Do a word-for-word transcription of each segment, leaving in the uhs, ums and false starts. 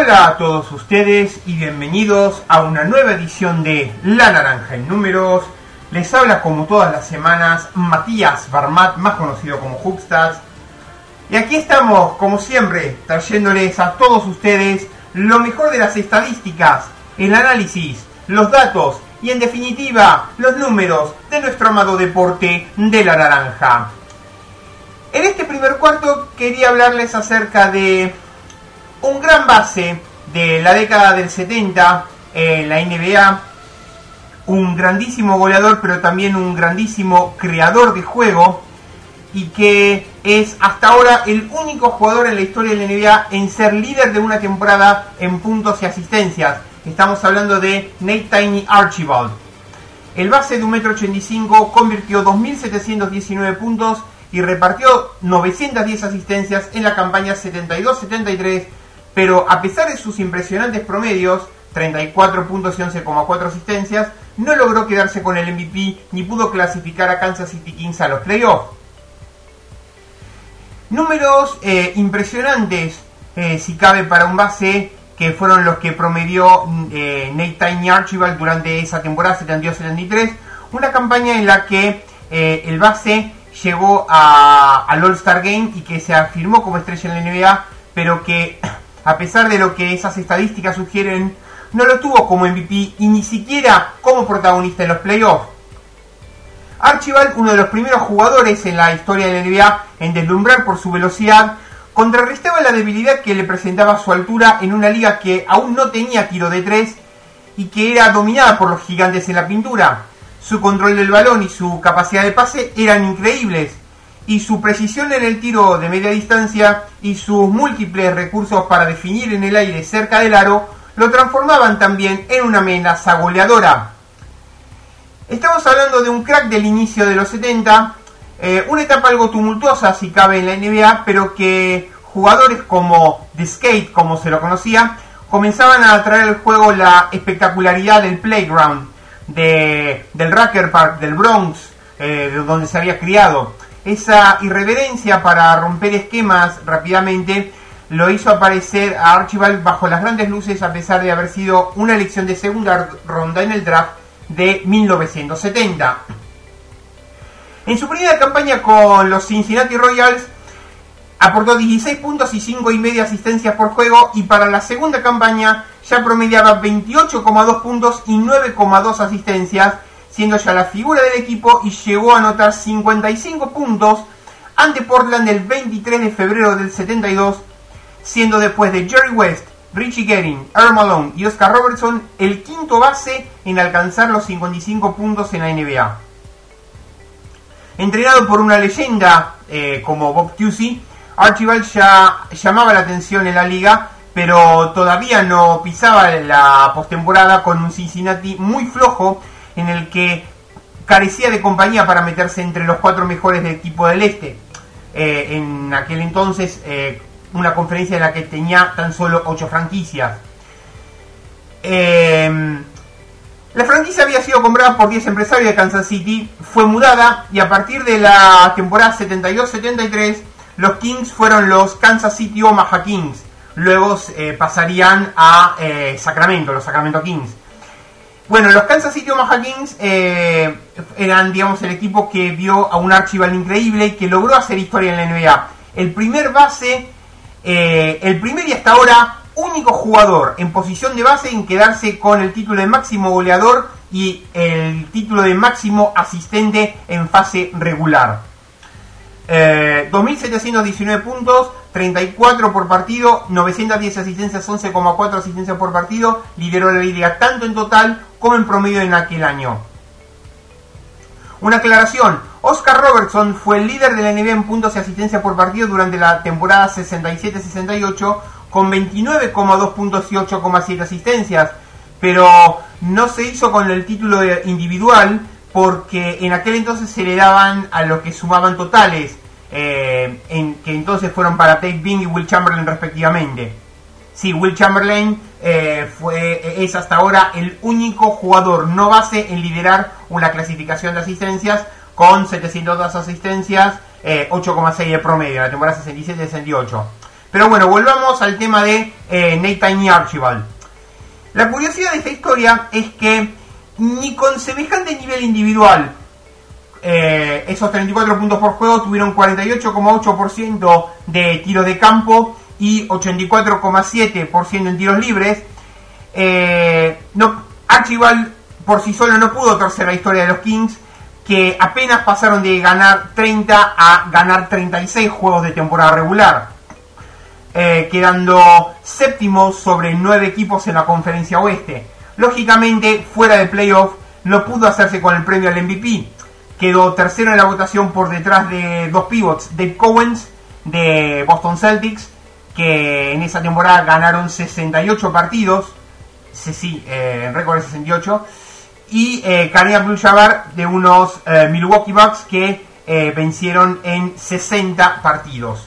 Hola a todos ustedes y bienvenidos a una nueva edición de La Naranja en Números. Les habla como todas las semanas Matías Barmat, más conocido como Hubstats. Y aquí estamos, como siempre, trayéndoles a todos ustedes lo mejor de las estadísticas, el análisis, los datos y en definitiva los números de nuestro amado deporte de la naranja. En este primer cuarto quería hablarles acerca de un gran base de la década del setenta en la N B A, un grandísimo goleador pero también un grandísimo creador de juego, y que es hasta ahora el único jugador en la historia de la N B A en ser líder de una temporada en puntos y asistencias. Estamos hablando de Nate Tiny Archibald. El base de un metro ochenta y cinco convirtió dos mil setecientos diecinueve puntos y repartió novecientas diez asistencias en la campaña setenta y dos setenta y tres, pero a pesar de sus impresionantes promedios, treinta y cuatro puntos y once coma cuatro asistencias, no logró quedarse con el M V P ni pudo clasificar a Kansas City Kings a los playoffs. Números eh, impresionantes, eh, si cabe, para un base, que fueron los que promedió eh, Nate Tiny Archibald durante esa temporada setenta y dos setenta y tres, una campaña en la que eh, el base llegó a, al All-Star Game y que se afirmó como estrella en la N B A, pero que a pesar de lo que esas estadísticas sugieren, no lo tuvo como M V P y ni siquiera como protagonista en los playoffs. Archibald, uno de los primeros jugadores en la historia de la N B A en deslumbrar por su velocidad, contrarrestaba la debilidad que le presentaba su altura en una liga que aún no tenía tiro de tres y que era dominada por los gigantes en la pintura. Su control del balón y su capacidad de pase eran increíbles, y su precisión en el tiro de media distancia y sus múltiples recursos para definir en el aire cerca del aro lo transformaban también en una amenaza goleadora. Estamos hablando de un crack del inicio de los setenta, eh, una etapa algo tumultuosa si cabe en la N B A, pero que jugadores como The Skate, como se lo conocía, comenzaban a traer al juego la espectacularidad del playground, de, del Rucker Park, del Bronx, eh, de donde se había criado. Esa irreverencia para romper esquemas rápidamente lo hizo aparecer a Archibald bajo las grandes luces, a pesar de haber sido una elección de segunda ronda en el draft de mil novecientos setenta. En su primera campaña con los Cincinnati Royals aportó dieciséis puntos y cinco y media asistencias por juego, y para la segunda campaña ya promediaba veintiocho coma dos puntos y nueve coma dos asistencias, siendo ya la figura del equipo, y llegó a anotar cincuenta y cinco puntos ante Portland el veintitrés de febrero del setenta y dos, siendo después de Jerry West, Richie Getting, Earl Malone y Oscar Robertson el quinto base en alcanzar los cincuenta y cinco puntos en la N B A. Entrenado por una leyenda eh, como Bob Cousy, Archibald ya llamaba la atención en la liga, pero todavía no pisaba la postemporada con un Cincinnati muy flojo, en el que carecía de compañía para meterse entre los cuatro mejores del equipo del este. Eh, en aquel entonces, eh, una conferencia en la que tenía tan solo ocho franquicias. Eh, la franquicia había sido comprada por diez empresarios de Kansas City, fue mudada, y a partir de la temporada setenta y dos setenta y tres, los Kings fueron los Kansas City Omaha Kings. Luego eh, pasarían a eh, Sacramento, los Sacramento Kings. Bueno, los Kansas City Omaha Kings eh, eran, digamos, el equipo que vio a un Archibald increíble y que logró hacer historia en la N B A. El primer base, eh, el primer y hasta ahora único jugador en posición de base en quedarse con el título de máximo goleador y el título de máximo asistente en fase regular. Eh, dos mil setecientos diecinueve puntos, treinta y cuatro por partido, novecientas diez asistencias, once coma cuatro asistencias por partido. Lideró la liga tanto en total como en promedio en aquel año. Una aclaración: Oscar Robertson fue el líder de la N B A en puntos y asistencias por partido durante la temporada sesenta y siete sesenta y ocho, con veintinueve coma dos puntos y ocho coma siete asistencias, pero no se hizo con el título individual, porque en aquel entonces se le daban a los que sumaban totales, eh, en, que entonces fueron para Tate Bing y Will Chamberlain respectivamente. Sí, Will Chamberlain eh, fue, es hasta ahora el único jugador no base en liderar una clasificación de asistencias, con setecientas dos asistencias, eh, ocho coma seis de promedio en la temporada sesenta y siete sesenta y ocho. Pero bueno, volvamos al tema de eh, Nate Tiny Archibald. La curiosidad de esta historia es que ni con semejante nivel individual, eh, esos treinta y cuatro puntos por juego, tuvieron cuarenta y ocho coma ocho por ciento de tiros de campo y ochenta y cuatro coma siete por ciento en tiros libres. Eh, no, Archibald por sí solo no pudo torcer la historia de los Kings, que apenas pasaron de ganar treinta a ganar treinta y seis juegos de temporada regular. Eh, quedando séptimo sobre nueve equipos en la conferencia oeste. Lógicamente, fuera de playoff, no pudo hacerse con el premio al M V P. Quedó tercero en la votación por detrás de dos pivots, Dave Cowens de Boston Celtics, que en esa temporada ganaron sesenta y ocho partidos, sí, sí, eh, en récord de sesenta y ocho, y eh, Kareem Abdul-Jabbar de unos eh, Milwaukee Bucks que eh, vencieron en sesenta partidos.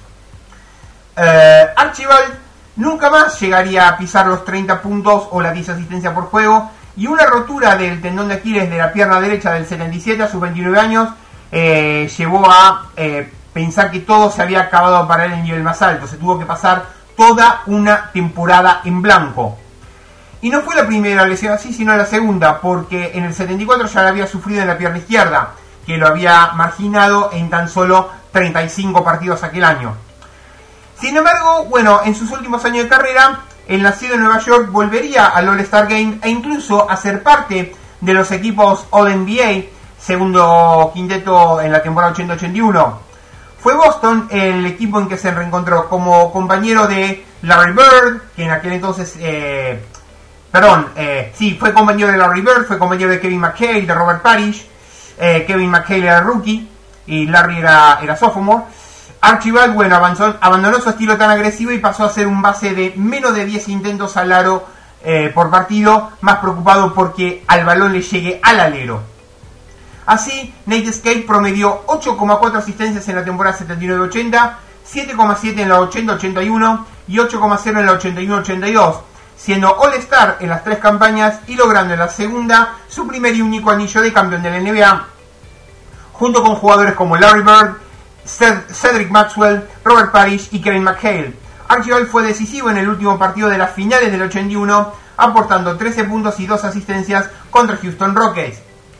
Uh, Archibald nunca más llegaría a pisar los treinta puntos o las diez asistencias por juego, y una rotura del tendón de Aquiles de la pierna derecha del setenta y siete a sus veintinueve años eh, llevó a eh, pensar que todo se había acabado para él en el nivel más alto. Se tuvo que pasar toda una temporada en blanco. Y no fue la primera lesión así, sino la segunda, porque en el setenta y cuatro ya la había sufrido en la pierna izquierda, que lo había marginado en tan solo treinta y cinco partidos aquel año. Sin embargo, bueno, en sus últimos años de carrera, el nacido en Nueva York volvería al All-Star Game e incluso a ser parte de los equipos All N B A, segundo quinteto en la temporada ochenta ochenta y uno. Fue Boston el equipo en que se reencontró como compañero de Larry Bird, que en aquel entonces, eh, perdón, eh, sí, fue compañero de Larry Bird, fue compañero de Kevin McHale, de Robert Parrish. eh, Kevin McHale era rookie y Larry era, era sophomore. Archibald, bueno, avanzó, abandonó su estilo tan agresivo y pasó a ser un base de menos de diez intentos al aro eh, por partido, más preocupado porque al balón le llegue al alero. Así, Nate Skate promedió ocho coma cuatro asistencias en la temporada setenta y nueve ochenta, siete coma siete en la ochenta ochenta y uno y ocho coma cero en la ochenta y uno ochenta y dos, siendo All-Star en las tres campañas y logrando en la segunda su primer y único anillo de campeón de la N B A, junto con jugadores como Larry Bird, Cedric Maxwell, Robert Parrish y Kevin McHale. Archibald fue decisivo en el último partido de las finales del ochenta y uno, aportando trece puntos y dos asistencias contra Houston Rockets.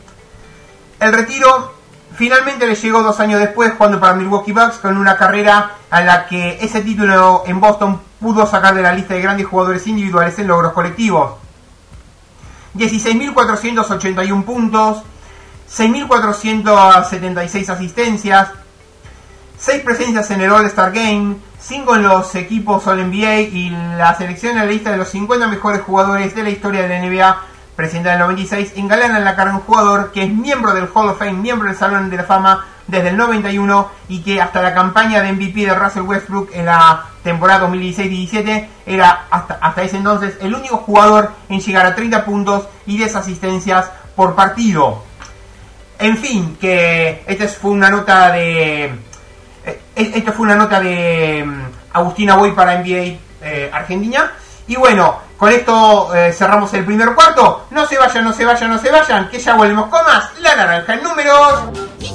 El retiro finalmente le llegó dos años después, jugando para Milwaukee Bucks, con una carrera a la que ese título en Boston pudo sacar de la lista de grandes jugadores individuales en logros colectivos. dieciséis mil cuatrocientos ochenta y uno puntos, seis mil cuatrocientas setenta y seis asistencias, seis presencias en el All-Star Game, cinco en los equipos All N B A y la selección en la lista de los cincuenta mejores jugadores de la historia de la N B A, presentada en el noventa y seis, engalanan la cara de un jugador que es miembro del Hall of Fame, miembro del Salón de la Fama desde el noventa y uno, y que hasta la campaña de M V P de Russell Westbrook en la temporada dos mil dieciséis diecisiete era hasta, hasta ese entonces el único jugador en llegar a treinta puntos y diez asistencias por partido. En fin, que esta fue una nota de... Esto fue una nota de Agustina Boy para N B A eh, Argentina. Y bueno, con esto eh, cerramos el primer cuarto. No se vayan, no se vayan, no se vayan, que ya volvemos con más La Naranja en Números.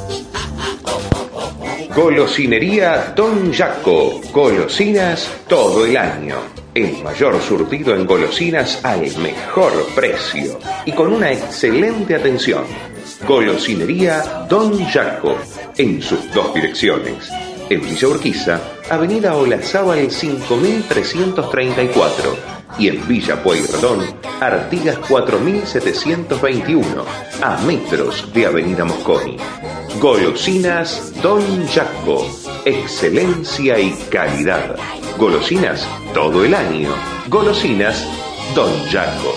Golosinería Don Jaco. Golosinas todo el año. El mayor surtido en golosinas al mejor precio y con una excelente atención. Golosinería Don Jaco, en sus dos direcciones. En Villa Urquiza, Avenida Olazábal cinco mil trescientos treinta y cuatro, y en Villa Pueyrredón, Artigas cuatro mil setecientos veintiuno, a metros de Avenida Mosconi. Golosinas Don Jaco, excelencia y calidad. Golosinas todo el año. Golosinas Don Jaco.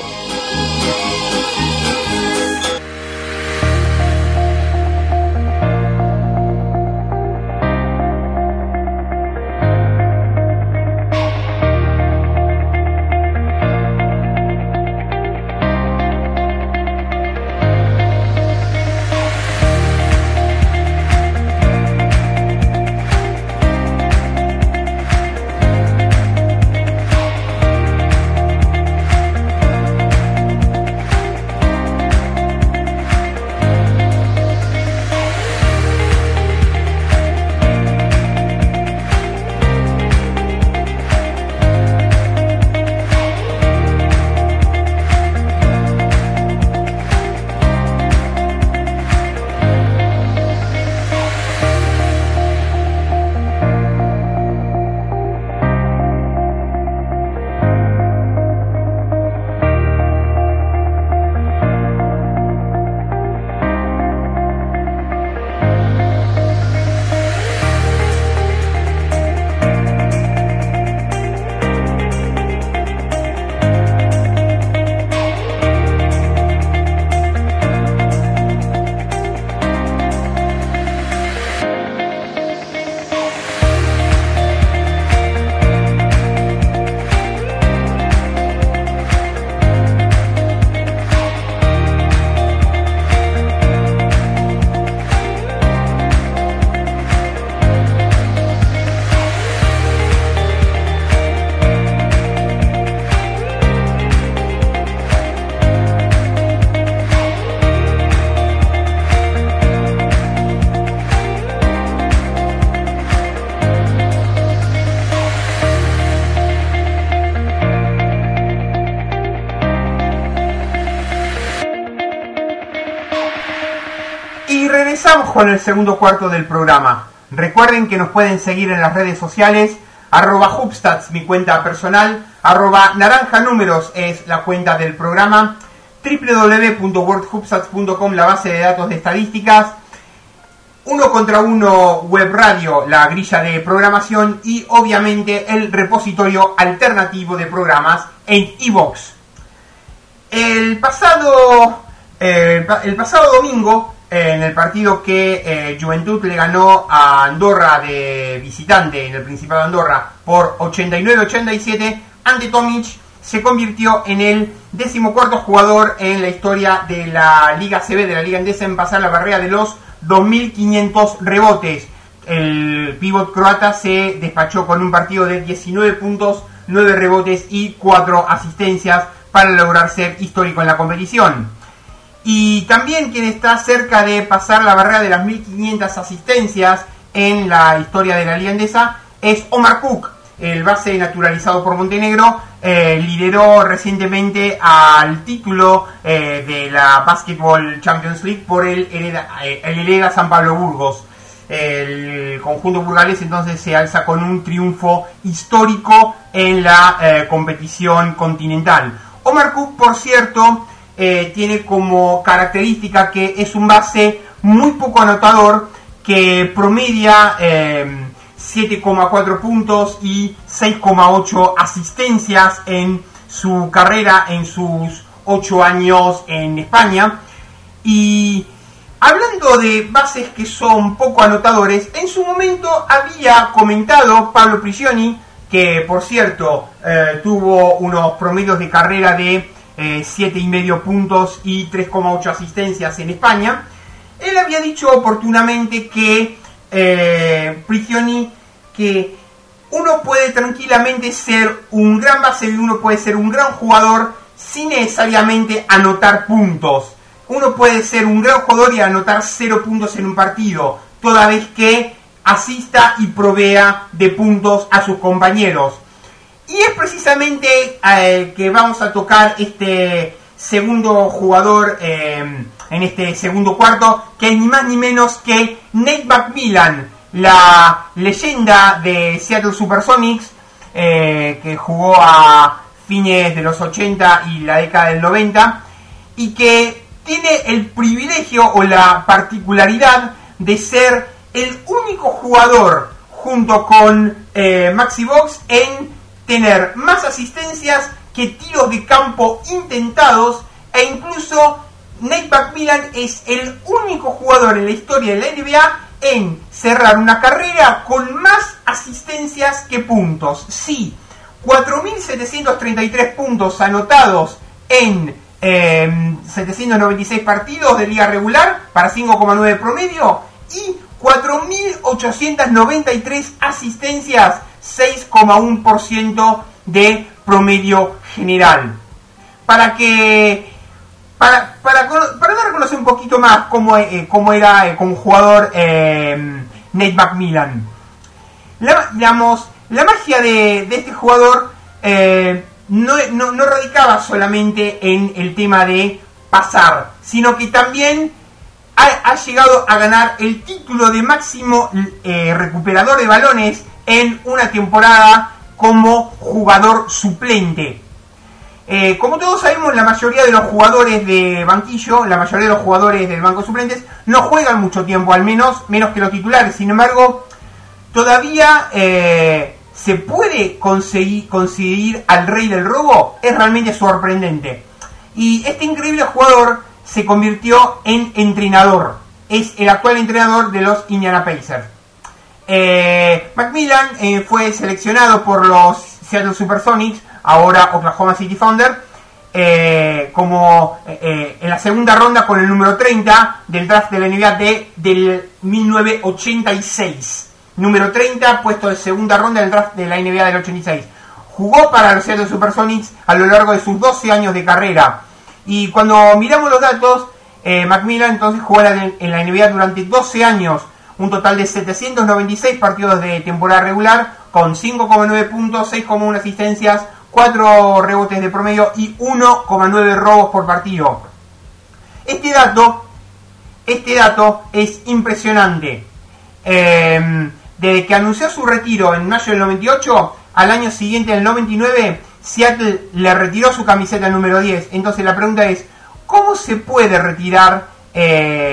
regresamos con el segundo cuarto del programa. Recuerden que nos pueden seguir en las redes sociales, arroba Hubstats, mi cuenta personal, arroba Naranja Números es la cuenta del programa, doble u doble u doble u punto world hubstats punto com, la base de datos de estadísticas, Uno contra Uno Web Radio, la grilla de programación, y obviamente el repositorio alternativo de programas en iVoox. El pasado, eh, el pasado domingo, eh, en el partido que eh, Juventud le ganó a Andorra de visitante en el Principado de Andorra por ochenta y nueve a ochenta y siete, Ante Tomic se convirtió en el decimocuarto jugador en la historia de la Liga C B, de la Liga Endesa, en pasar la barrera de los dos mil quinientos rebotes. El pívot croata se despachó con un partido de diecinueve puntos, nueve rebotes y cuatro asistencias para lograr ser histórico en la competición. Y también quien está cerca de pasar la barrera de las mil quinientas asistencias en la historia de la Liga Endesa es Omar Cook, el base naturalizado por Montenegro. Eh, lideró recientemente al título eh, de la Basketball Champions League por el Hereda, eh, el Hereda San Pablo Burgos. El conjunto burgalés entonces se alza con un triunfo histórico en la eh, competición continental. Omar Cook, por cierto, eh, tiene como característica que es un base muy poco anotador, que promedia eh, siete coma cuatro puntos y seis coma ocho asistencias en su carrera, en sus ocho años en España. Y hablando de bases que son poco anotadores, en su momento había comentado Pablo Prigioni, que por cierto eh, tuvo unos promedios de carrera de eh, siete coma cinco puntos y tres coma ocho asistencias en España. Él había dicho oportunamente que eh, Prigioni, que uno puede tranquilamente ser un gran base y uno puede ser un gran jugador sin necesariamente anotar puntos. Uno puede ser un gran jugador y anotar cero puntos en un partido, toda vez que asista y provea de puntos a sus compañeros. Y es precisamente eh, que vamos a tocar este segundo jugador eh, en este segundo cuarto, que es ni más ni menos que Nate McMillan, la leyenda de Seattle Supersonics, eh, que jugó a fines de los ochenta y la década del noventa, y que tiene el privilegio o la particularidad de ser el único jugador, junto con eh, Maxi Box, en tener más asistencias que tiros de campo intentados, e incluso Nate McMillan es el único jugador en la historia de la N B A en cerrar una carrera con más asistencias que puntos. Sí, cuatro mil setecientos treinta y tres puntos anotados en eh, setecientos noventa y seis partidos de liga regular para cinco coma nueve promedio, y cuatro mil ochocientos noventa y tres asistencias, seis coma uno por ciento de promedio general. Para que Para, para, para dar a conocer un poquito más cómo, eh, cómo era eh, como jugador eh, Nate McMillan. La, digamos, la magia de, de este jugador eh, no, no, no radicaba solamente en el tema de pasar, sino que también ha, ha llegado a ganar el título de máximo eh, recuperador de balones en una temporada como jugador suplente. Eh, como todos sabemos, la mayoría de los jugadores de banquillo, la mayoría de los jugadores del banco de suplentes no juegan mucho tiempo, al menos menos que los titulares. Sin embargo, todavía eh, se puede conseguir, conseguir al rey del robo. Es realmente sorprendente. Y este increíble jugador se convirtió en entrenador. Es el actual entrenador de los Indiana Pacers. Eh, McMillan eh, fue seleccionado por los Seattle Supersonics, ahora Oklahoma City Thunder, eh, como eh, en la segunda ronda con el número treinta del draft de la N B A de, del mil novecientos ochenta y seis. Número treinta, puesto de segunda ronda del draft de la N B A del ochenta y seis. Jugó para los Seattle Supersonics a lo largo de sus doce años de carrera. Y cuando miramos los datos, eh, McMillan entonces jugó en la N B A durante doce años, un total de setecientos noventa y seis partidos de temporada regular, con cinco coma nueve puntos, seis coma uno asistencias, cuatro rebotes de promedio y uno coma nueve robos por partido. Este dato este dato es impresionante. Eh, desde que anunció su retiro en mayo del noventa y ocho, al año siguiente, en el noventa y nueve, Seattle le retiró su camiseta número diez. Entonces la pregunta es, ¿cómo se puede retirar eh,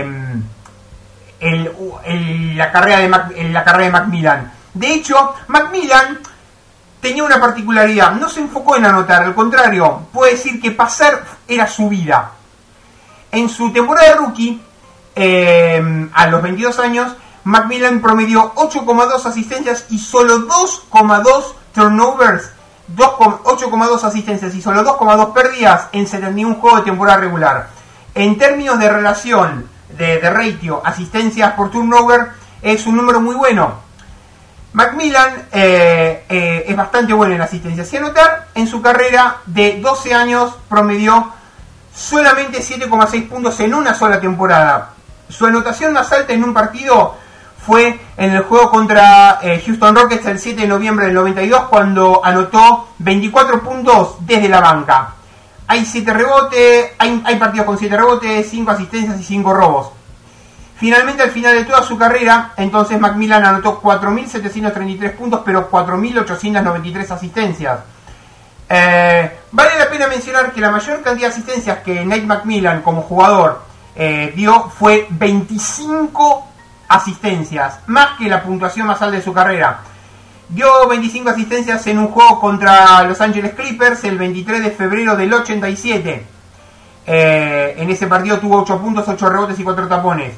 el, el, la, carrera de Mac, la carrera de Macmillan? De hecho, Macmillan tenía una particularidad, no se enfocó en anotar, al contrario, puede decir que pasar era su vida. En su temporada de rookie, eh, a los veintidós años, Macmillan promedió ocho coma dos asistencias y solo dos coma dos turnovers, ocho coma dos asistencias y solo dos coma dos pérdidas en setenta y uno juegos de temporada regular. En términos de relación, de, de ratio, asistencias por turnover, es un número muy bueno. Macmillan eh, eh, es bastante bueno en asistencias. Y anotar, en su carrera de doce años promedió solamente siete coma seis puntos en una sola temporada. Su anotación más alta en un partido fue en el juego contra eh, Houston Rockets el siete de noviembre del noventa y dos, cuando anotó veinticuatro puntos desde la banca. Hay siete rebotes, hay, hay partidos con siete rebotes, cinco asistencias y cinco robos. Finalmente, al final de toda su carrera, entonces Macmillan anotó cuatro mil setecientos treinta y tres puntos, pero cuatro mil ochocientos noventa y tres asistencias. Eh, vale la pena mencionar que la mayor cantidad de asistencias que Nate McMillan como jugador eh, dio fue veinticinco asistencias, más que la puntuación más alta de su carrera. Dio veinticinco asistencias en un juego contra Los Angeles Clippers el veintitrés de febrero del ochenta y siete. Eh, en ese partido tuvo ocho puntos, ocho rebotes y cuatro tapones.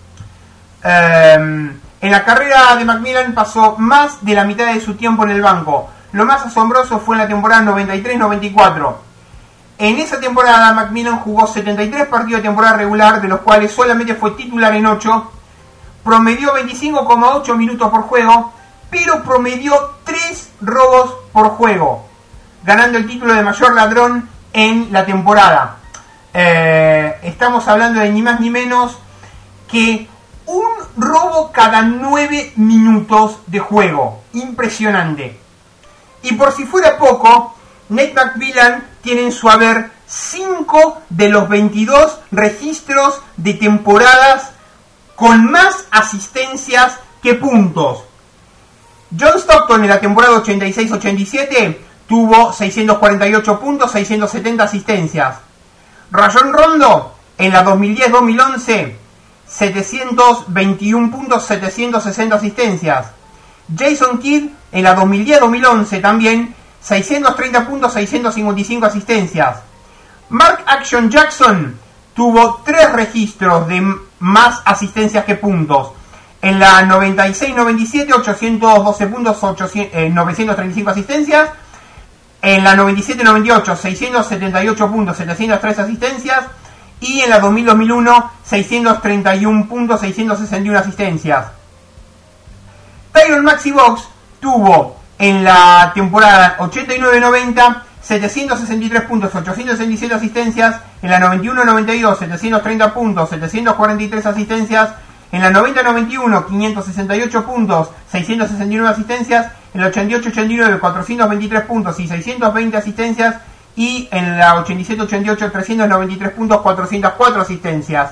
Eh, en la carrera de Macmillan pasó más de la mitad de su tiempo en el banco. Lo más asombroso fue en la temporada noventa y tres noventa y cuatro. En esa temporada Macmillan jugó setenta y tres partidos de temporada regular, de los cuales solamente fue titular en ocho. Promedió veinticinco coma ocho minutos por juego, pero promedió tres robos por juego, ganando el título de mayor ladrón en la temporada. Eh, estamos hablando de ni más ni menos que un robo cada nueve minutos de juego. Impresionante. Y por si fuera poco, Nate McMillan tiene en su haber cinco de los veintidós registros de temporadas con más asistencias que puntos. John Stockton en la temporada ochenta y seis ochenta y siete tuvo seiscientos cuarenta y ocho puntos, seiscientos setenta asistencias. Rajon Rondo en la dos mil diez dos mil once, setecientos veintiuno puntos, setecientos sesenta asistencias. Jason Kidd en la dos mil diez dos mil once también, seiscientos treinta puntos, seiscientos cincuenta y cinco asistencias. Mark Action Jackson tuvo tres registros de más asistencias que puntos. En la noventa y seis noventa y siete, ochocientos doce puntos, ochocientos, eh, novecientos treinta y cinco asistencias. En la noventa y siete noventa y ocho, seiscientos setenta y ocho puntos, setecientos tres asistencias. Y en la dos mil dos mil uno, seiscientos treinta y uno puntos, seiscientos sesenta y uno asistencias. Tyrone Maxey Box tuvo en la temporada ochenta y nueve noventa setecientos sesenta y tres puntos, ochocientos sesenta y siete asistencias. En la noventa y uno noventa y dos, setecientos treinta puntos, setecientos cuarenta y tres asistencias. En la noventa noventa y uno, quinientos sesenta y ocho puntos, seiscientos sesenta y nueve asistencias. En la ochenta y ocho ochenta y nueve, cuatrocientos veintitrés puntos y seiscientos veinte asistencias. Y en la ochenta y siete ochenta y ocho, trescientos noventa y tres puntos, cuatrocientas cuatro asistencias.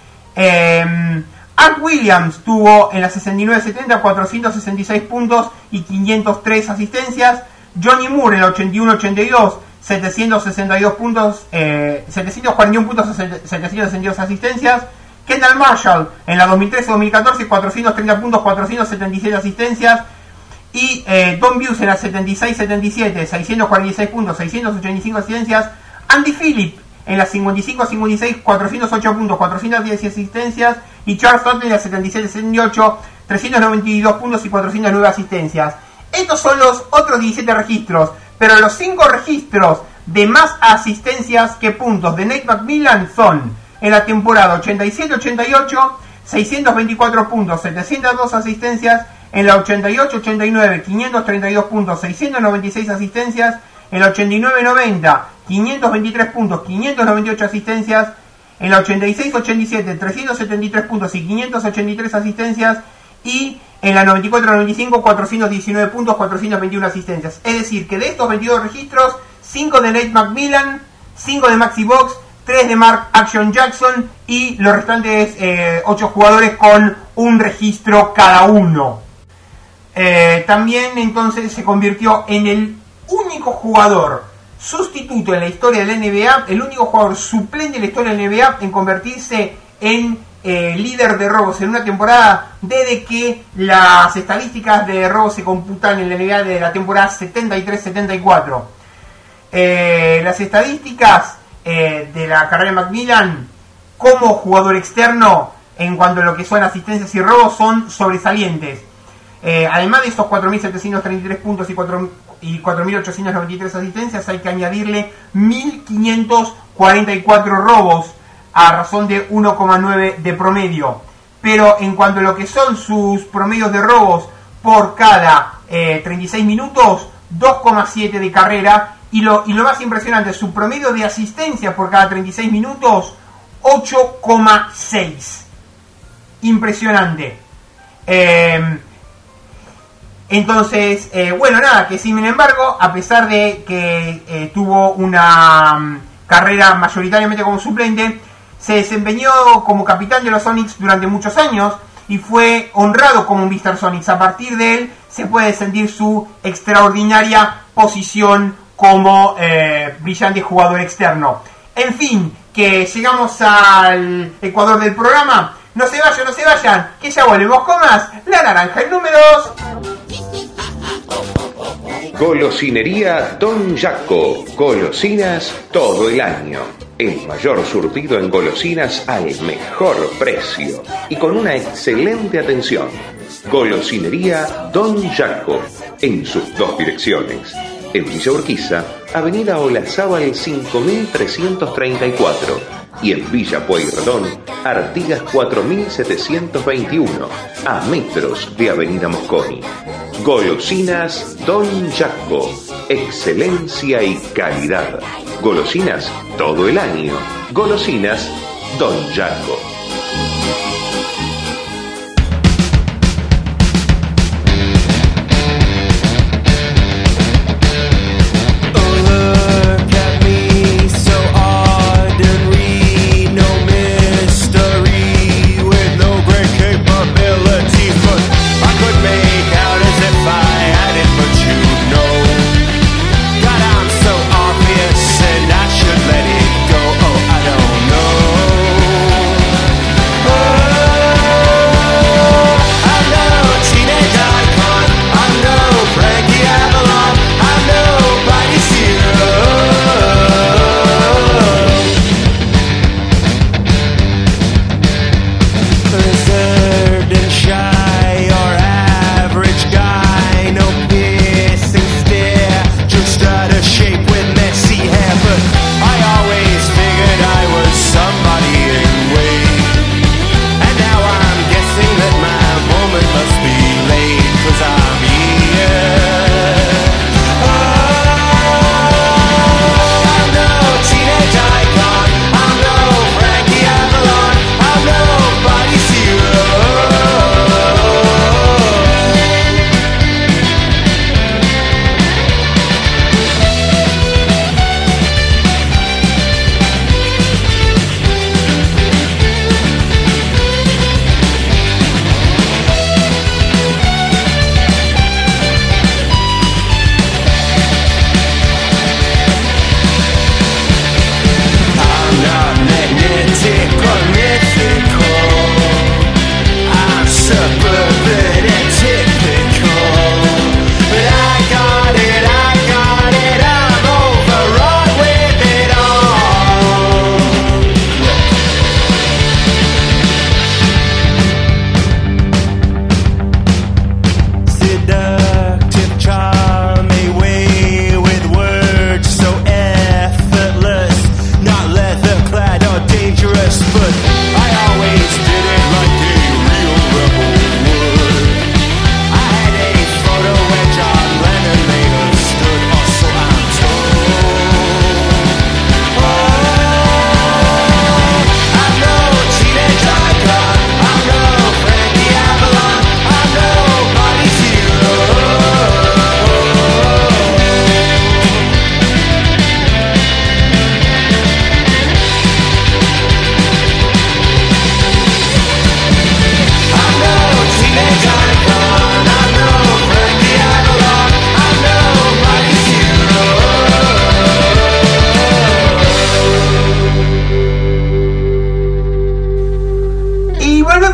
Eh, Art Williams tuvo en la sesenta y nueve setenta cuatrocientos sesenta y seis puntos y quinientos tres asistencias. Johnny Moore en la ochenta y uno ochenta y dos, setecientos sesenta y dos puntos, eh, setecientos cuarenta y uno puntos, setecientos sesenta y dos asistencias. Kendall Marshall en la dos mil trece dos mil catorce, cuatrocientos treinta puntos, cuatrocientos setenta y siete asistencias. Y eh, Don Buse en la setenta y seis setenta y siete, seiscientos cuarenta y seis puntos, seiscientos ochenta y cinco asistencias. Andy Phillip en la cincuenta y cinco cincuenta y seis, cuatrocientos ocho puntos, cuatrocientos diez asistencias. Y Charles Sutton en la setenta y siete setenta y ocho, trescientos noventa y dos puntos y cuatrocientas nueve asistencias. Estos son los otros diecisiete registros, pero los cinco registros de más asistencias que puntos de Nate McMillan son: en la temporada ochenta y siete ochenta y ocho, seiscientos veinticuatro puntos, setecientas dos asistencias. En la ochenta y ocho ochenta y nueve, quinientos treinta y dos puntos, seiscientos noventa y seis asistencias. En la ochenta y nueve noventa, quinientos veintitrés puntos, quinientos noventa y ocho asistencias. En la ochenta y seis ochenta y siete, trescientos setenta y tres puntos y quinientas ochenta y tres asistencias. Y en la noventa y cuatro noventa y cinco, cuatrocientos diecinueve puntos, cuatrocientas veintiuno asistencias. Es decir, que de estos veintidós registros, cinco de Nate McMillan, cinco de Maxey Box, tres de Mark Action Jackson y los restantes eh, ocho jugadores con un registro cada uno. Eh, también entonces se convirtió en el único jugador sustituto en la historia de la N B A, el único jugador suplente en la historia de la N B A en convertirse en eh, líder de robos en una temporada desde que las estadísticas de robos se computan en la N B A de la temporada setenta y tres setenta y cuatro. Eh, las estadísticas eh, de la carrera de Macmillan como jugador externo en cuanto a lo que son asistencias y robos son sobresalientes. Eh, además de estos cuatro mil setecientos treinta y tres puntos y cuatro mil ochocientos noventa y tres asistencias, hay que añadirle mil quinientos cuarenta y cuatro robos a razón de uno coma nueve de promedio. Pero en cuanto a lo que son sus promedios de robos por cada eh, treinta y seis minutos, dos coma siete de carrera. Y lo, y lo más impresionante, su promedio de asistencia por cada treinta y seis minutos, ocho coma seis. Impresionante. Eh, entonces, eh, bueno, nada, que sin embargo, a pesar de que eh, tuvo una um, carrera mayoritariamente como suplente, se desempeñó como capitán de los Sonics durante muchos años y fue honrado como un míster Sonics. A partir de él se puede sentir su extraordinaria posición como eh, brillante jugador externo. En fin, que llegamos al Ecuador del programa. No se vayan, no se vayan, que ya volvemos con más La Naranja en Números. Golosinería Don Jaco. Golosinas todo el año. El mayor surtido en golosinas al mejor precio y con una excelente atención. Golosinería Don Jaco, en sus dos direcciones. En Villa Urquiza, Avenida Olazábal cinco mil trescientos treinta y cuatro y en Villa Pueyrredón, Artigas cuatro mil setecientos veintiuno, a metros de Avenida Mosconi. Golosinas Don Jaco, excelencia y calidad. Golosinas todo el año. Golosinas Don Jaco. Let it go, oh I don't know.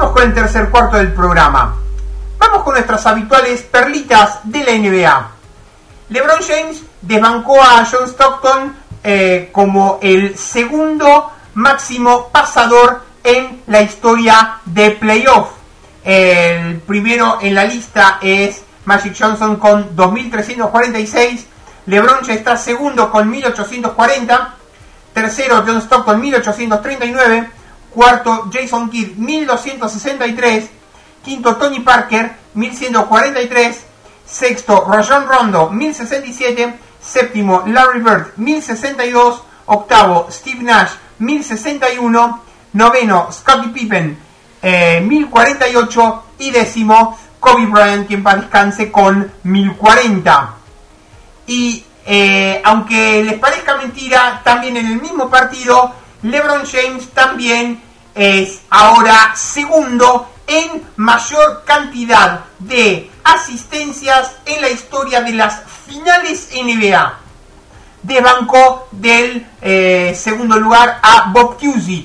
Continuemos con el tercer cuarto del programa. Vamos con nuestras habituales perlitas de la N B A. LeBron James desbancó a John Stockton eh, como el segundo máximo pasador en la historia de playoff. El primero en la lista es Magic Johnson con dos mil trescientos cuarenta y seis. LeBron ya está segundo con mil ochocientos cuarenta. Tercero John Stockton mil ochocientos treinta y nueve. Cuarto Jason Kidd mil doscientos sesenta y tres. Quinto Tony Parker mil ciento cuarenta y tres. Sexto Rajon Rondo mil sesenta y siete. Séptimo Larry Bird mil sesenta y dos. Octavo Steve Nash mil sesenta y uno. Noveno Scottie Pippen eh, mil cuarenta y ocho. Y décimo Kobe Bryant, quien paz descanse, con mil cuarenta. Y eh, aunque les parezca mentira, también en el mismo partido LeBron James también es ahora segundo en mayor cantidad de asistencias en la historia de las finales N B A. Desbancó del eh, segundo lugar a Bob Cousy.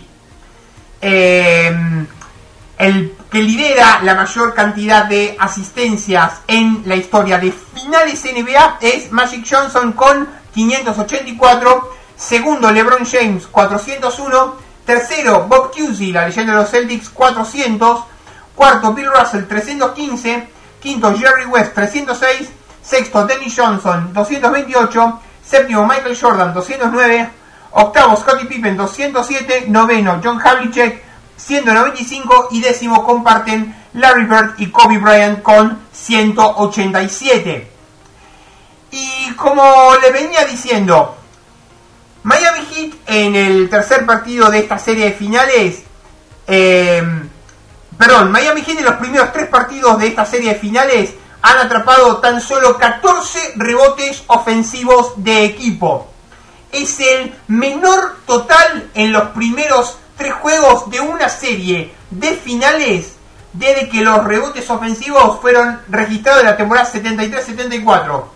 Eh, el que lidera la mayor cantidad de asistencias en la historia de finales N B A es Magic Johnson con quinientos ochenta y cuatro. Segundo LeBron James cuatrocientos uno. Tercero Bob Cousy, la leyenda de los Celtics, cuatrocientos. Cuarto Bill Russell trescientos quince. Quinto Jerry West trescientos seis. Sexto Dennis Johnson doscientos veintiocho. Séptimo Michael Jordan doscientos nueve. Octavo Scottie Pippen doscientos siete. Noveno John Havlicek ciento noventa y cinco. Y décimo comparten Larry Bird y Kobe Bryant con ciento ochenta y siete. Y como le venía diciendo, Miami Heat en el tercer partido de esta serie de finales, eh, perdón, Miami Heat en los primeros tres partidos de esta serie de finales han atrapado tan solo catorce rebotes ofensivos de equipo. Es el menor total en los primeros tres juegos de una serie de finales desde que los rebotes ofensivos fueron registrados en la temporada setenta y tres setenta y cuatro.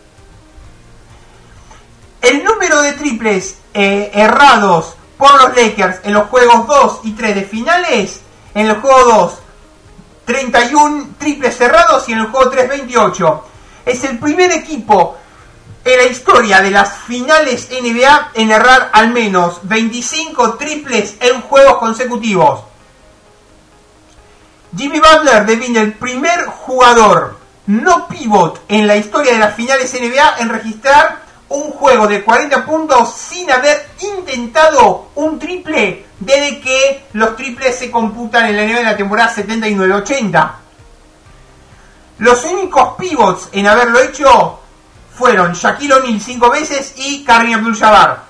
El número de triples eh, errados por los Lakers en los juegos dos y tres de finales, en el juego dos, treinta y uno triples errados y en el juego tres, veintiocho. Es el primer equipo en la historia de las finales N B A en errar al menos veinticinco triples en juegos consecutivos. Jimmy Butler devino el primer jugador no pivot en la historia de las finales N B A en registrar un juego de cuarenta puntos sin haber intentado un triple desde que los triples se computan en la N B A en la temporada setenta y nueve ochenta. Los únicos pivots en haberlo hecho fueron Shaquille O'Neal cinco veces y Kareem Abdul-Jabbar.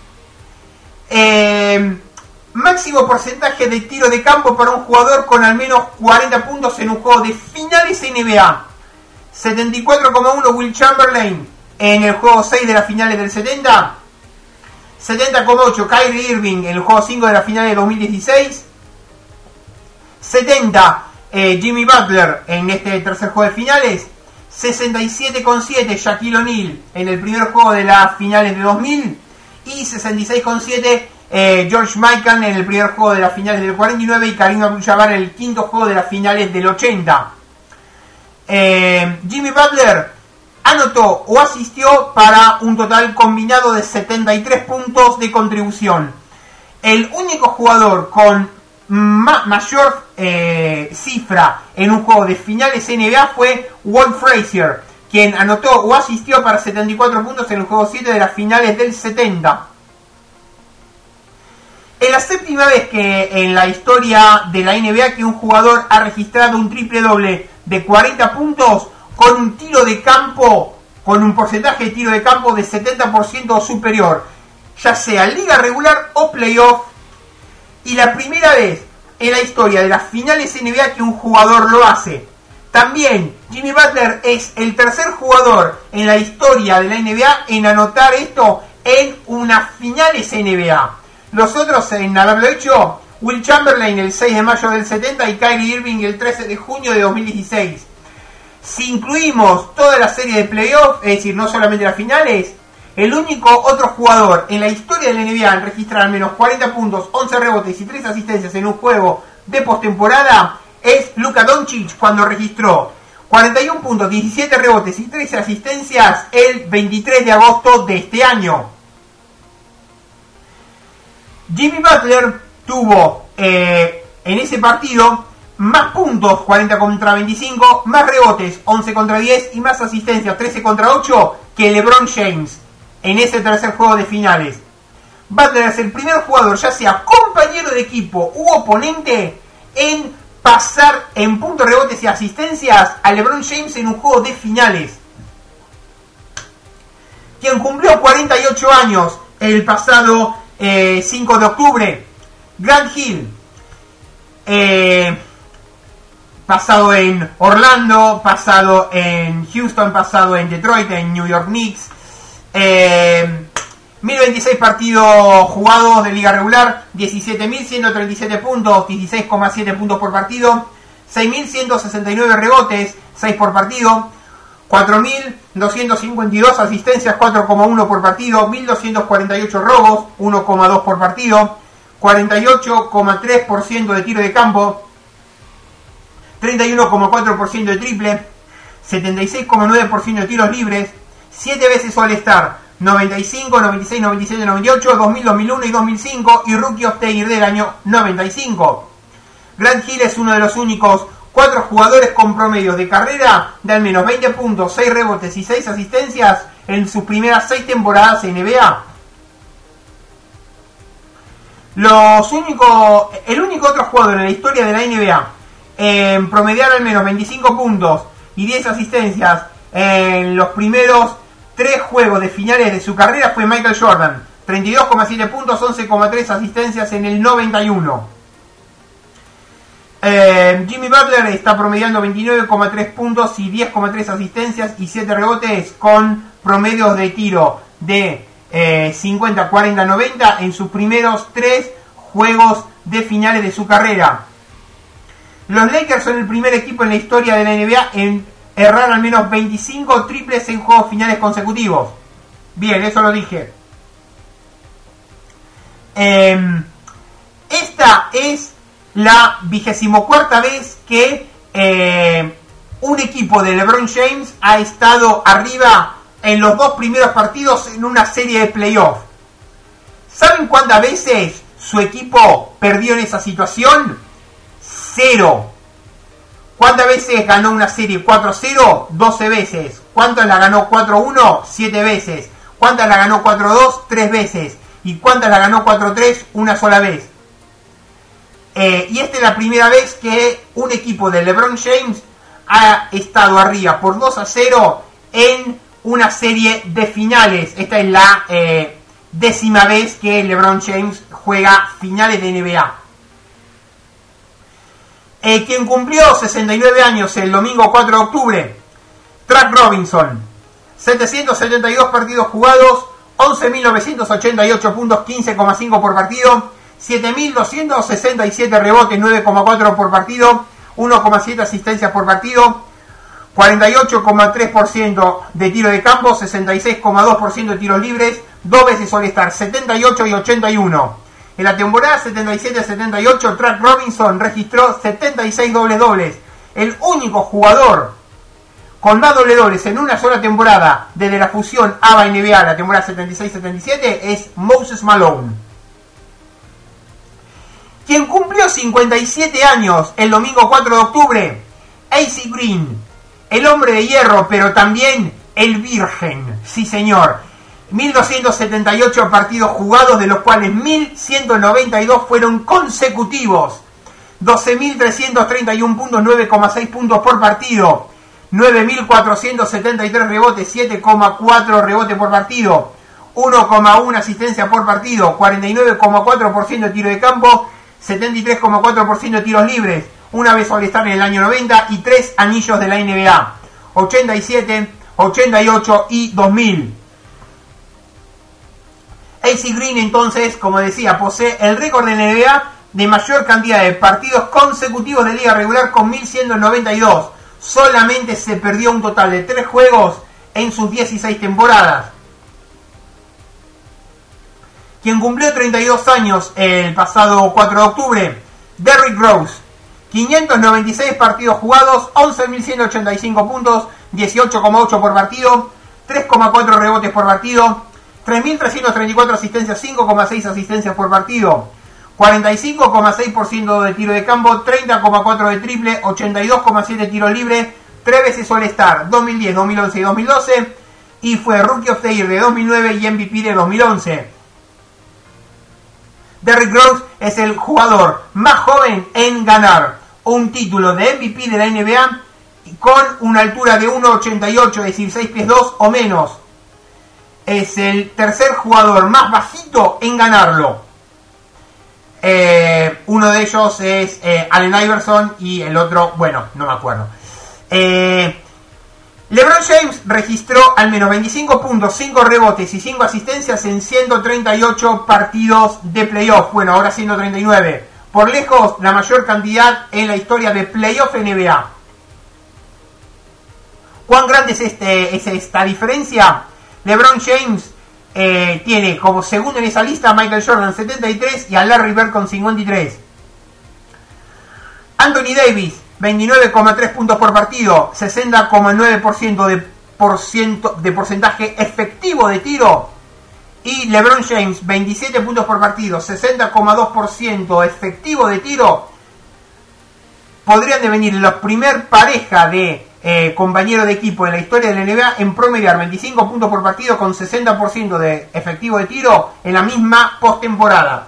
Eh, máximo porcentaje de tiro de campo para un jugador con al menos cuarenta puntos en un juego de finales N B A. setenta y cuatro coma uno Will Chamberlain en el juego seis de las finales del setenta. setenta coma ocho Kyrie Irving en el juego cinco de las finales de dos mil dieciséis. setenta eh, Jimmy Butler en este tercer juego de finales. sesenta y siete coma siete Shaquille O'Neal en el primer juego de las finales de dos mil. Y sesenta y seis coma siete eh, George Mikan en el primer juego de las finales del cuarenta y nueve. Y Kareem Abdul-Jabbar en el quinto juego de las finales del ochenta. eh, Jimmy Butler anotó o asistió para un total combinado de setenta y tres puntos de contribución. El único jugador con ma- mayor eh, cifra en un juego de finales N B A fue Walt Frazier, quien anotó o asistió para setenta y cuatro puntos en el juego siete de las finales del setenta. Es la séptima vez que en la historia de la N B A que un jugador ha registrado un triple doble de cuarenta puntos con un tiro de campo, con un porcentaje de tiro de campo de setenta por ciento o superior, ya sea liga regular o playoff, y la primera vez en la historia de las finales N B A que un jugador lo hace. También Jimmy Butler es el tercer jugador en la historia de la N B A en anotar esto en unas finales N B A. Los otros en haberlo hecho, Will Chamberlain el seis de mayo del setenta y Kyrie Irving el trece de junio de dos mil dieciséis. Si incluimos toda la serie de playoffs, es decir, no solamente las finales, el único otro jugador en la historia de la N B A en registrar al menos cuarenta puntos, once rebotes y tres asistencias en un juego de postemporada es Luka Doncic, cuando registró cuarenta y uno puntos, diecisiete rebotes y trece asistencias el veintitrés de agosto de este año. Jimmy Butler tuvo eh, en ese partido más puntos, cuarenta contra veinticinco, más rebotes, once contra diez, y más asistencias, trece contra ocho, que LeBron James en ese tercer juego de finales. Butler es el primer jugador, ya sea compañero de equipo u oponente, en pasar en puntos, rebotes y asistencias a LeBron James en un juego de finales. Quien cumplió cuarenta y ocho años el pasado eh, cinco de octubre, Grant Hill, eh, pasado en Orlando, pasado en Houston, pasado en Detroit, en New York Knicks, eh, mil veintiséis partidos jugados de liga regular, diecisiete mil ciento treinta y siete puntos, dieciséis coma siete puntos por partido, seis mil ciento sesenta y nueve rebotes, seis por partido, cuatro mil doscientos cincuenta y dos asistencias, cuatro coma uno por partido, mil doscientos cuarenta y ocho robos, uno coma dos por partido, cuarenta y ocho coma tres por ciento de tiro de campo, treinta y uno coma cuatro por ciento de triple, setenta y seis coma nueve por ciento de tiros libres, siete veces All-Star, noventa y cinco, noventa y seis, noventa y siete, noventa y ocho, dos mil, dos mil uno y dos mil cinco, y Rookie of the Year del año noventa y cinco. Grant Hill es uno de los únicos cuatro jugadores con promedios de carrera de al menos veinte puntos, seis rebotes y seis asistencias en sus primeras seis temporadas en N B A. Los únicos, el único otro jugador en la historia de la N B A en promediar al menos veinticinco puntos y diez asistencias en los primeros tres juegos de finales de su carrera fue Michael Jordan, treinta y dos coma siete puntos, once coma tres asistencias en el noventa y uno. Eh, Jimmy Butler está promediando veintinueve coma tres puntos y diez coma tres asistencias y siete rebotes, con promedios de tiro de eh, cincuenta, cuarenta, noventa en sus primeros tres juegos de finales de su carrera. Los Lakers son el primer equipo en la historia de la N B A en errar al menos veinticinco triples en juegos finales consecutivos. Bien, eso lo dije. Eh, esta es la vigésimo cuarta vez que eh, un equipo de LeBron James ha estado arriba en los dos primeros partidos en una serie de playoffs. ¿Saben cuántas veces su equipo perdió en esa situación? Cero. ¿Cuántas veces ganó una serie cuatro a cero? doce veces. ¿Cuántas la ganó cuatro a uno? siete veces. ¿Cuántas la ganó cuatro a dos? tres veces. ¿Y cuántas la ganó cuatro a tres? Una sola vez. Eh, y esta es la primera vez que un equipo de LeBron James ha estado arriba por dos a cero en una serie de finales. Esta es la eh, décima vez que LeBron James juega finales de N B A. Eh, quien cumplió sesenta y nueve años el domingo cuatro de octubre, Track Robinson, setecientos setenta y dos partidos jugados, once mil novecientos ochenta y ocho puntos, quince coma cinco por partido, siete mil doscientos sesenta y siete rebotes, nueve coma cuatro por partido, uno coma siete asistencias por partido, cuarenta y ocho coma tres por ciento de tiro de campo, sesenta y seis coma dos por ciento de tiros libres, dos veces All-Star, setenta y ocho y ochenta y uno. En la temporada setenta y siete setenta y ocho, Track Robinson registró setenta y seis dobles dobles. El único jugador con más doble dobles en una sola temporada desde la fusión A B A N B A, la temporada setenta y seis setenta y siete, es Moses Malone. Quien cumplió cincuenta y siete años el domingo cuatro de octubre, A C Green, el hombre de hierro, pero también el virgen, sí señor. mil doscientos setenta y ocho partidos jugados, de los cuales mil ciento noventa y dos fueron consecutivos. doce mil trescientos treinta y uno puntos, nueve coma seis puntos por partido. nueve mil cuatrocientos setenta y tres rebotes, siete coma cuatro rebotes por partido. uno coma uno asistencia por partido. cuarenta y nueve coma cuatro por ciento de tiro de campo. setenta y tres coma cuatro por ciento de tiros libres. Una vez All-Star en el año noventa y tres anillos de la N B A. ochenta y siete, ochenta y ocho y dos mil. A C Green, entonces, como decía, posee el récord de la N B A de mayor cantidad de partidos consecutivos de liga regular con mil ciento noventa y dos. Solamente se perdió un total de tres juegos en sus dieciséis temporadas. Quien cumplió treinta y dos años el pasado cuatro de octubre, Derrick Rose, quinientos noventa y seis partidos jugados, once mil ciento ochenta y cinco puntos, dieciocho coma ocho por partido, tres coma cuatro rebotes por partido, tres mil trescientas treinta y cuatro asistencias, cinco coma seis asistencias por partido, cuarenta y cinco coma seis por ciento de tiro de campo, treinta coma cuatro de triple, ochenta y dos coma siete tiros libres, tres veces All-Star dos mil diez, dos mil once y dos mil doce, y fue Rookie of the Year de dos mil nueve y M V P de dos mil once. Derrick Rose es el jugador más joven en ganar un título de M V P de la N B A con una altura de uno ochenta y ocho, es decir, seis pies dos o menos. Es el tercer jugador más bajito en ganarlo. Eh, uno de ellos es eh, Allen Iverson y el otro, bueno, no me acuerdo. Eh, LeBron James registró al menos veinticinco puntos, cinco rebotes y cinco asistencias en ciento treinta y ocho partidos de playoff. Bueno, ahora ciento treinta y nueve. Por lejos, la mayor cantidad en la historia de playoff N B A. ¿Cuán grande es, este, es esta diferencia? LeBron James eh, tiene como segundo en esa lista a Michael Jordan setenta y tres y a Larry Bird con cincuenta y tres. Anthony Davis, veintinueve coma tres puntos por partido, sesenta coma nueve por ciento de, por ciento de porcentaje efectivo de tiro. Y LeBron James, veintisiete puntos por partido, sesenta coma dos por ciento efectivo de tiro. Podrían devenir la primer pareja de eh, compañeros de equipo en la historia de la N B A en promediar veinticinco puntos por partido con sesenta por ciento de efectivo de tiro en la misma postemporada.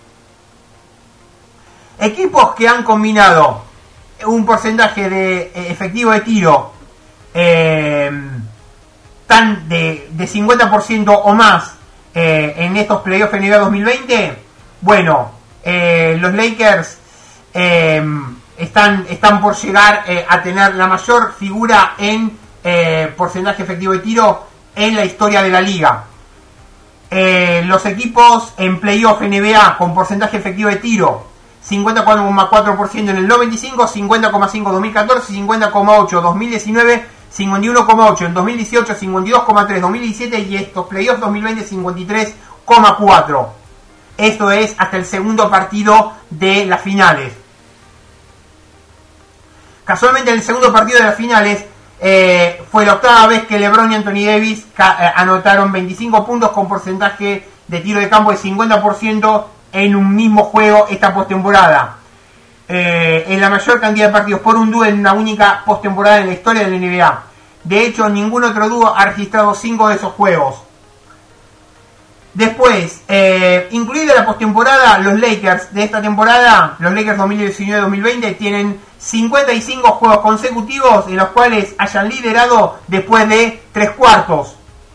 Equipos que han combinado un porcentaje de eh, efectivo de tiro eh, tan de, de cincuenta por ciento o más eh, en estos playoffs N B A dos mil veinte. Bueno, eh, los Lakers eh, están, están por llegar eh, a tener la mayor figura en eh, porcentaje efectivo de tiro en la historia de la liga. Eh, los equipos en playoff N B A con porcentaje efectivo de tiro cincuenta coma cuatro por ciento en el noventa y cinco, cincuenta coma cinco en dos mil catorce, cincuenta coma ocho en dos mil diecinueve, cincuenta y uno coma ocho en dos mil dieciocho, cincuenta y dos coma tres en dos mil diecisiete y estos playoffs dos mil veinte cincuenta y tres coma cuatro. Esto es hasta el segundo partido de las finales. Casualmente en el segundo partido de las finales eh, fue la octava vez que LeBron y Anthony Davis ca- eh, anotaron veinticinco puntos con porcentaje de tiro de campo de cincuenta por ciento en un mismo juego esta postemporada. Eh, en la mayor cantidad de partidos por un dúo en una única postemporada en la historia de la N B A. De hecho, ningún otro dúo ha registrado cinco de esos juegos. Después, eh, incluida la postemporada, los Lakers de esta temporada, los Lakers dos mil diecinueve dos mil veinte, tienen cincuenta y cinco juegos consecutivos en los cuales hayan liderado después de tres cuartos.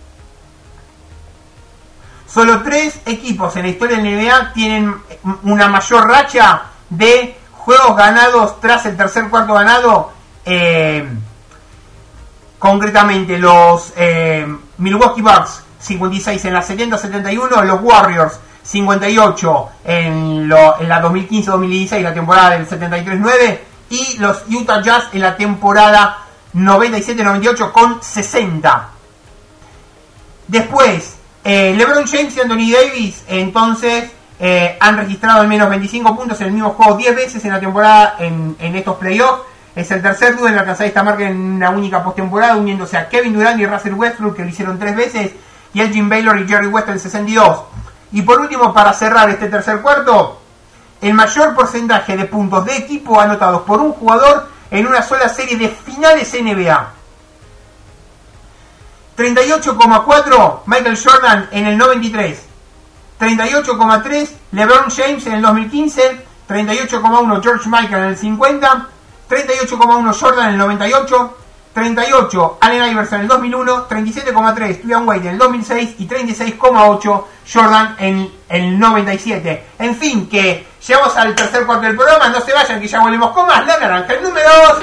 Solo tres equipos en la historia de la N B A tienen una mayor racha de juegos ganados tras el tercer cuarto ganado. Eh, concretamente los eh, Milwaukee Bucks cincuenta y seis en la setenta setenta y uno, los Warriors cincuenta y ocho en, lo, en la dos mil quince dos mil dieciséis, la temporada del setenta y tres nueve, y los Utah Jazz en la temporada noventa y siete noventa y ocho con sesenta. Después, Eh, LeBron James y Anthony Davis entonces eh, han registrado al menos veinticinco puntos en el mismo juego diez veces en la temporada en, en estos playoffs. Es el tercer dúo en alcanzar esta marca en una única postemporada, uniéndose a Kevin Durant y Russell Westbrook, que lo hicieron tres veces, y Elgin Baylor y Jerry West en sesenta y dos. Y por último, para cerrar este tercer cuarto, el mayor porcentaje de puntos de equipo anotados por un jugador en una sola serie de finales N B A. treinta y ocho coma cuatro Michael Jordan en el noventa y tres, treinta y ocho coma tres LeBron James en el dos mil quince, treinta y ocho coma uno George Michael en el cincuenta, treinta y ocho coma uno Jordan en el noventa y ocho, treinta y ocho Allen Iverson en el dos mil uno, treinta y siete coma tres Dwyane Wade en el dos mil seis y treinta y seis coma ocho Jordan en el noventa y siete. En fin, que llegamos al tercer cuarto del programa, no se vayan que ya volvemos con más La Naranja, el número dos.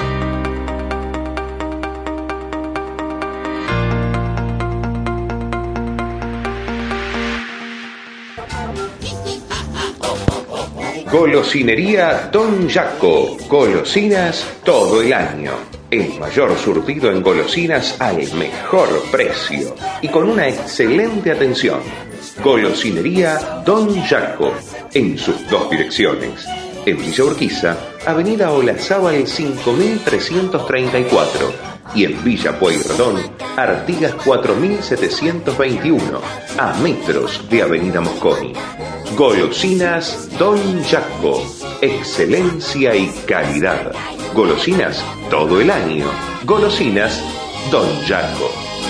Golosinería Don Jaco. Golosinas todo el año. El mayor surtido en golosinas al mejor precio y con una excelente atención. Golosinería Don Jaco. En sus dos direcciones. En Villa Urquiza, Avenida Olazábal cinco mil trescientos treinta y cuatro y en Villa Pueyrredón, Artigas cuatro mil setecientos veintiuno, a metros de Avenida Mosconi. Golosinas Don Jaco, excelencia y calidad. Golosinas todo el año. Golosinas Don Jaco.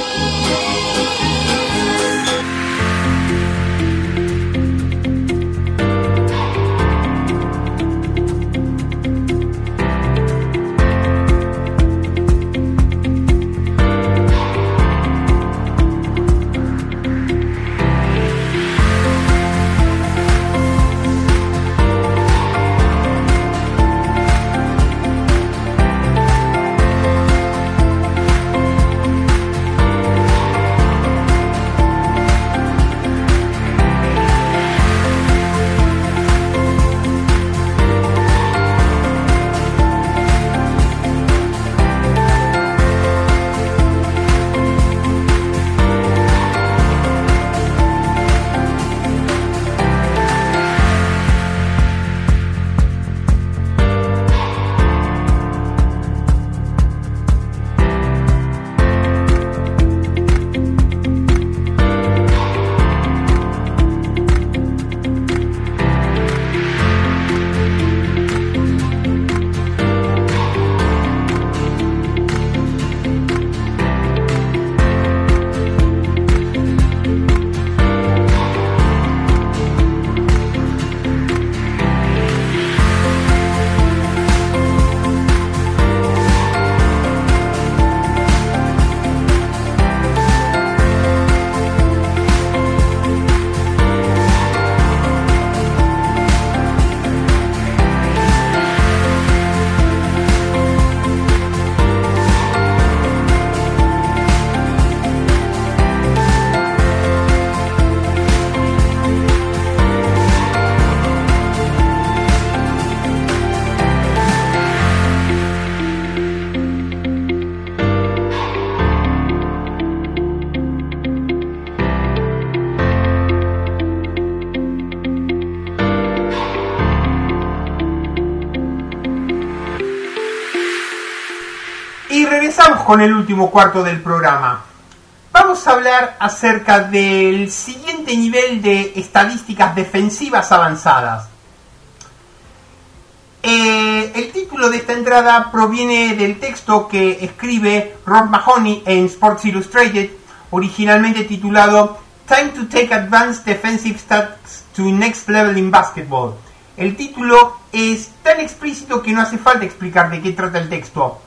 Regresamos con el último cuarto del programa. Vamos a hablar acerca del siguiente nivel de estadísticas defensivas avanzadas. Eh, el título de esta entrada proviene del texto que escribe Rob Mahoney en Sports Illustrated, originalmente titulado Time to Take Advanced Defensive Stats to Next Level in Basketball. El título es tan explícito que no hace falta explicar de qué trata el texto.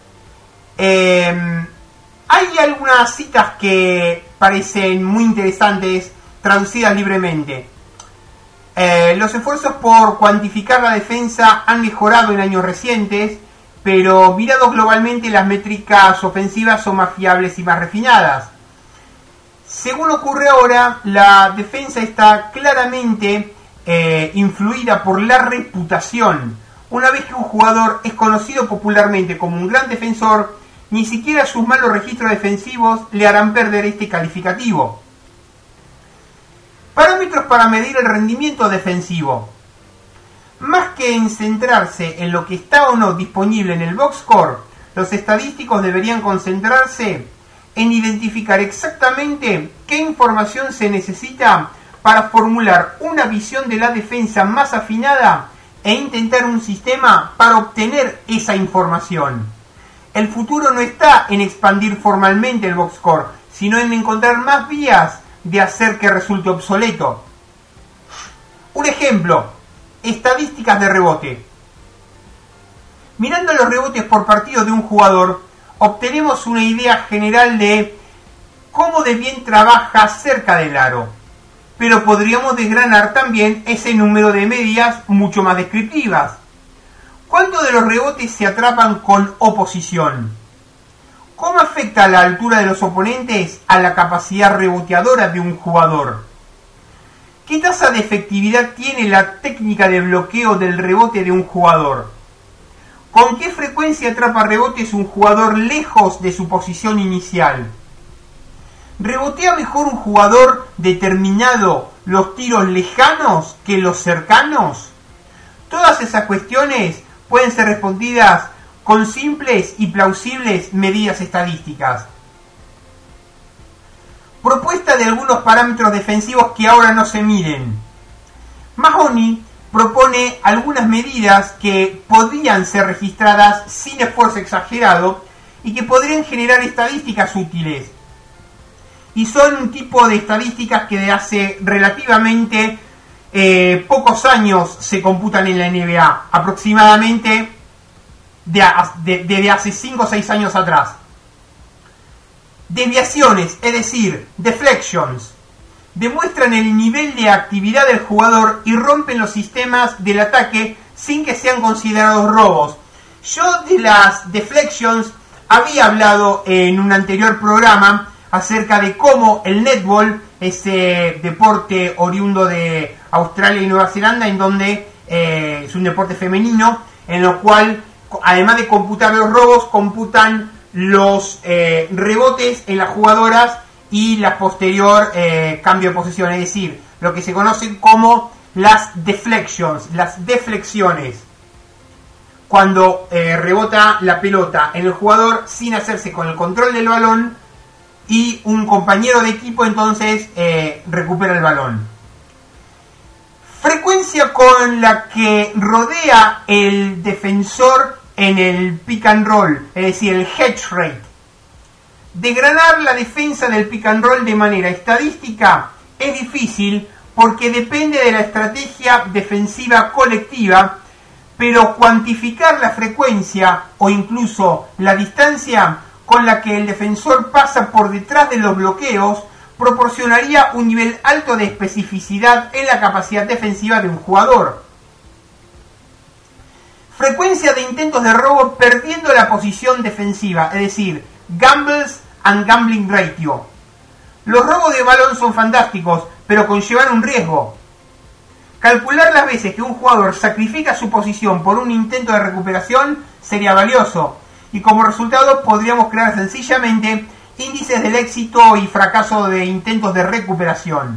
Eh, hay algunas citas que parecen muy interesantes traducidas libremente. Eh, los esfuerzos por cuantificar la defensa han mejorado en años recientes, pero mirados globalmente las métricas ofensivas son más fiables y más refinadas. Según ocurre ahora, la defensa está claramente eh, influida por la reputación. Una vez que un jugador es conocido popularmente como un gran defensor, ni siquiera sus malos registros defensivos le harán perder este calificativo. Parámetros para medir el rendimiento defensivo. Más que en centrarse en lo que está o no disponible en el box score, los estadísticos deberían concentrarse en identificar exactamente qué información se necesita para formular una visión de la defensa más afinada e intentar un sistema para obtener esa información. El futuro no está en expandir formalmente el box score, sino en encontrar más vías de hacer que resulte obsoleto. Un ejemplo, estadísticas de rebote. Mirando los rebotes por partido de un jugador, obtenemos una idea general de cómo de bien trabaja cerca del aro, pero podríamos desgranar también ese número de medidas mucho más descriptivas. ¿Cuántos de los rebotes se atrapan con oposición? ¿Cómo afecta la altura de los oponentes a la capacidad reboteadora de un jugador? ¿Qué tasa de efectividad tiene la técnica de bloqueo del rebote de un jugador? ¿Con qué frecuencia atrapa rebotes un jugador lejos de su posición inicial? ¿Rebotea mejor un jugador determinado los tiros lejanos que los cercanos? Todas esas cuestiones pueden ser respondidas con simples y plausibles medidas estadísticas. Propuesta de algunos parámetros defensivos que ahora no se miden. Mahoney propone algunas medidas que podrían ser registradas sin esfuerzo exagerado y que podrían generar estadísticas útiles. Y son un tipo de estadísticas que de hace relativamente eh, pocos años se computan en la N B A, aproximadamente de, de, de hace cinco o seis años atrás. Desviaciones, es decir, deflections, demuestran el nivel de actividad del jugador y rompen los sistemas del ataque sin que sean considerados robos. Yo de las deflections había hablado en un anterior programa acerca de cómo el netball, ese deporte oriundo de Australia y Nueva Zelanda, en donde eh, es un deporte femenino, en lo cual, además de computar los robos, computan los eh, rebotes en las jugadoras y la posterior eh, cambio de posesión, es decir, lo que se conocen como las deflections, las deflexiones, cuando eh, rebota la pelota en el jugador sin hacerse con el control del balón y un compañero de equipo entonces eh, recupera el balón. Frecuencia con la que rodea el defensor en el pick and roll, es decir, el hedge rate. Desgranar la defensa del pick and roll de manera estadística es difícil porque depende de la estrategia defensiva colectiva, pero cuantificar la frecuencia o incluso la distancia con la que el defensor pasa por detrás de los bloqueos proporcionaría un nivel alto de especificidad en la capacidad defensiva de un jugador. Frecuencia de intentos de robo perdiendo la posición defensiva, es decir, gambles and gambling ratio. Los robos de balón son fantásticos, pero conllevan un riesgo. Calcular las veces que un jugador sacrifica su posición por un intento de recuperación sería valioso, y como resultado podríamos crear sencillamente índices del éxito y fracaso de intentos de recuperación.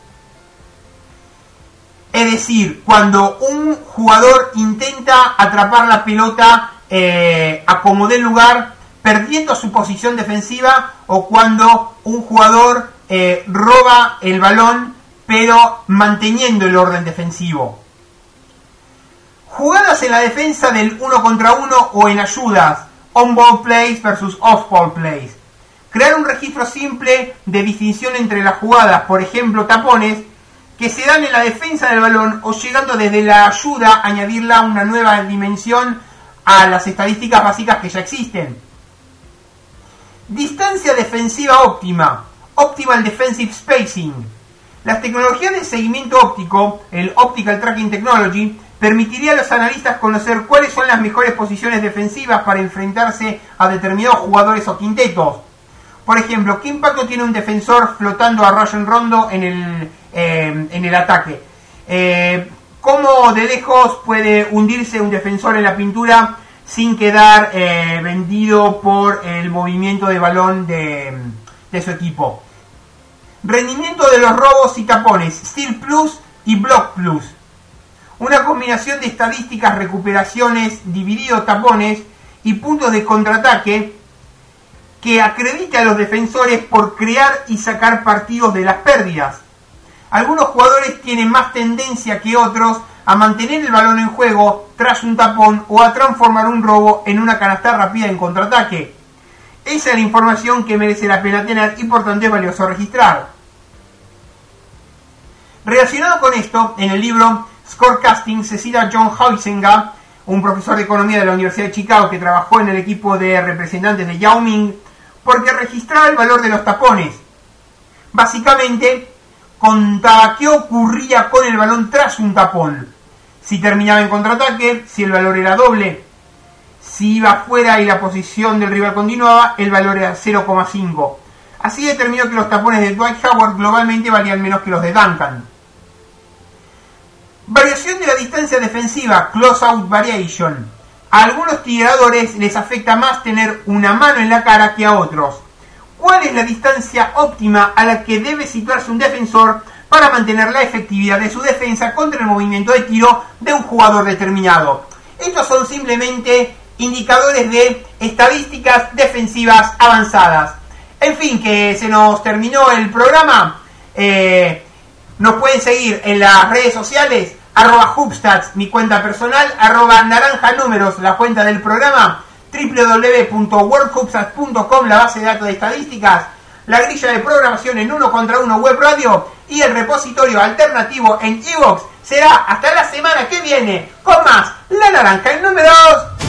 Es decir, cuando un jugador intenta atrapar la pelota eh, a como dé lugar, perdiendo su posición defensiva, o cuando un jugador eh, roba el balón pero manteniendo el orden defensivo. Jugadas en la defensa del uno contra uno o en ayudas, on-ball plays versus off-ball plays. Crear un registro simple de distinción entre las jugadas, por ejemplo tapones, que se dan en la defensa del balón o llegando desde la ayuda, añadirla una nueva dimensión a las estadísticas básicas que ya existen. Distancia defensiva óptima, optimal defensive spacing. Las tecnologías de seguimiento óptico, el Optical Tracking Technology, permitiría a los analistas conocer cuáles son las mejores posiciones defensivas para enfrentarse a determinados jugadores o quintetos. Por ejemplo, ¿qué impacto tiene un defensor flotando a Rajon Rondo en el, eh, en el ataque? Eh, ¿Cómo de lejos puede hundirse un defensor en la pintura sin quedar eh, vendido por el movimiento de balón de, de su equipo? Rendimiento de los robos y tapones, Steal Plus y Block Plus. Una combinación de estadísticas, recuperaciones, dividido tapones y puntos de contraataque que acredita a los defensores por crear y sacar partidos de las pérdidas. Algunos jugadores tienen más tendencia que otros a mantener el balón en juego tras un tapón o a transformar un robo en una canasta rápida en contraataque. Esa es la información que merece la pena tener y por tanto es valioso registrar. Relacionado con esto, en el libro Scorecasting se cita a John Huizenga, un profesor de economía de la Universidad de Chicago que trabajó en el equipo de representantes de Yao Ming, porque registraba el valor de los tapones. Básicamente, contaba qué ocurría con el balón tras un tapón. Si terminaba en contraataque, si el valor era doble. Si iba fuera y la posición del rival continuaba, el valor era cero coma cinco. Así determinó que los tapones de Dwight Howard globalmente valían menos que los de Duncan. Variación de la distancia defensiva, close out variation. A algunos tiradores les afecta más tener una mano en la cara que a otros. ¿Cuál es la distancia óptima a la que debe situarse un defensor para mantener la efectividad de su defensa contra el movimiento de tiro de un jugador determinado. Estos son simplemente indicadores de estadísticas defensivas avanzadas. En fin, que se nos terminó el programa. Eh, nos pueden seguir en las redes sociales, arroba Hubstats, mi cuenta personal, arroba naranja números, la cuenta del programa, doble u doble u doble u punto world hubstats punto com, la base de datos de estadísticas, la grilla de programación en Uno contra Uno Web Radio y el repositorio alternativo en iVoox. Será hasta la semana que viene con más La Naranja en Números.